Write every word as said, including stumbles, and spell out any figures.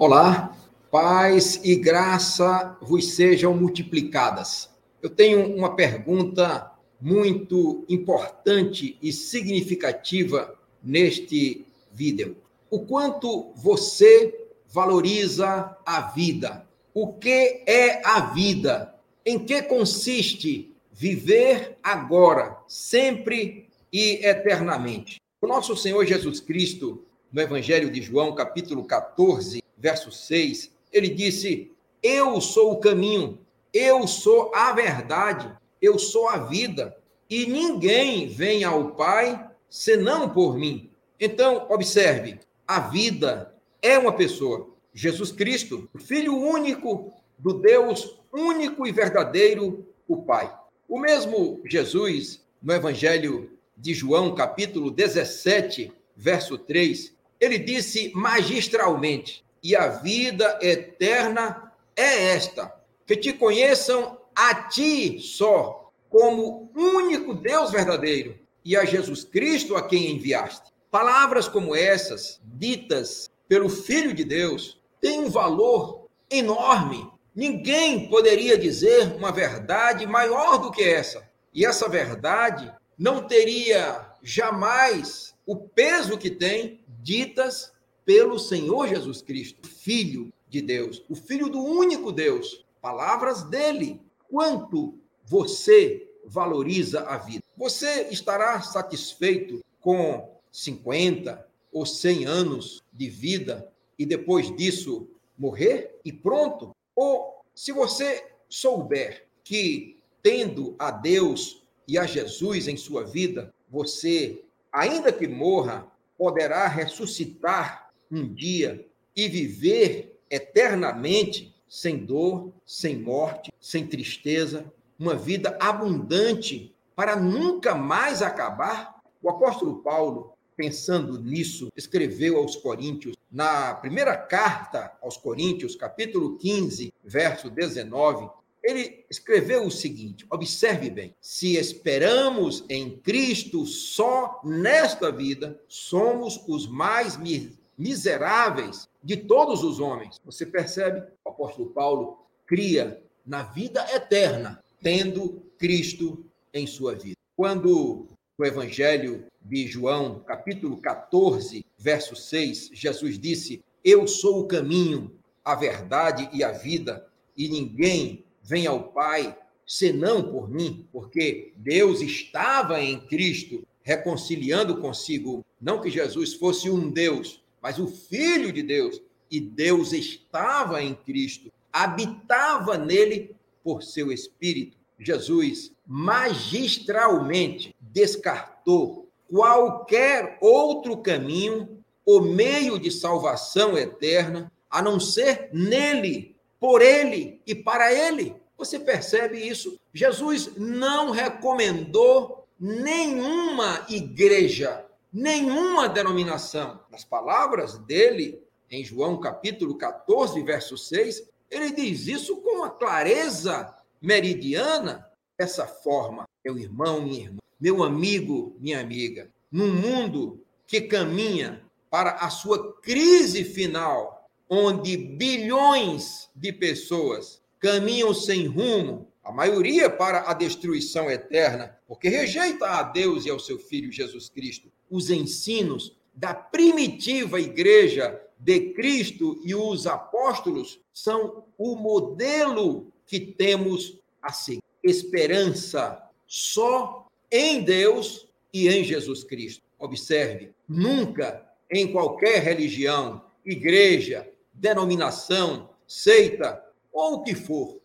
Olá, paz e graça vos sejam multiplicadas. Eu tenho uma pergunta muito importante e significativa neste vídeo. O quanto você valoriza a vida? O que é a vida? Em que consiste viver agora, sempre e eternamente? O nosso Senhor Jesus Cristo, no Evangelho de João, capítulo catorze, verso seis, ele disse: eu sou o caminho, eu sou a verdade, eu sou a vida, e ninguém vem ao Pai senão por mim. Então, observe, a vida é uma pessoa, Jesus Cristo, o Filho único do Deus único e verdadeiro, o Pai. O mesmo Jesus, no Evangelho de João, capítulo dezessete, verso três, ele disse magistralmente: e a vida eterna é esta, que te conheçam a ti só, como único Deus verdadeiro, e a Jesus Cristo a quem enviaste. Palavras como essas, ditas pelo Filho de Deus, têm um valor enorme. Ninguém poderia dizer uma verdade maior do que essa. E essa verdade não teria jamais o peso que tem ditas pelo Senhor Jesus Cristo, Filho de Deus, o Filho do único Deus. Palavras dele. Quanto você valoriza a vida? Você estará satisfeito com cinquenta ou cem anos de vida e depois disso morrer e pronto? Ou se você souber que, tendo a Deus e a Jesus em sua vida, você, ainda que morra, poderá ressuscitar um dia e viver eternamente sem dor, sem morte, sem tristeza, uma vida abundante para nunca mais acabar. O apóstolo Paulo, pensando nisso, escreveu aos Coríntios, na primeira carta aos Coríntios, capítulo quinze, verso dezenove, ele escreveu o seguinte, observe bem: se esperamos em Cristo só nesta vida, somos os mais miseráveis de todos os homens. Você percebe? O apóstolo Paulo cria na vida eterna, tendo Cristo em sua vida. Quando no Evangelho de João, capítulo catorze, verso seis, Jesus disse: eu sou o caminho, a verdade e a vida, e ninguém vem ao Pai senão por mim, porque Deus estava em Cristo reconciliando consigo, não que Jesus fosse um Deus, mas o Filho de Deus, e Deus estava em Cristo, habitava nele por seu Espírito. Jesus magistralmente descartou qualquer outro caminho ou meio de salvação eterna, a não ser nele, por ele e para ele. Você percebe isso? Jesus não recomendou nenhuma igreja, nenhuma denominação. Nas palavras dele, em João capítulo catorze, verso seis, ele diz isso com uma clareza meridiana, dessa forma: meu irmão, minha irmã, meu amigo, minha amiga, num mundo que caminha para a sua crise final, onde bilhões de pessoas caminham sem rumo, a maioria para a destruição eterna, porque rejeita a Deus e ao seu Filho Jesus Cristo. Os ensinos da primitiva igreja de Cristo e os apóstolos são o modelo que temos a seguir. Esperança só em Deus e em Jesus Cristo. Observe, nunca em qualquer religião, igreja, denominação, seita ou o que for,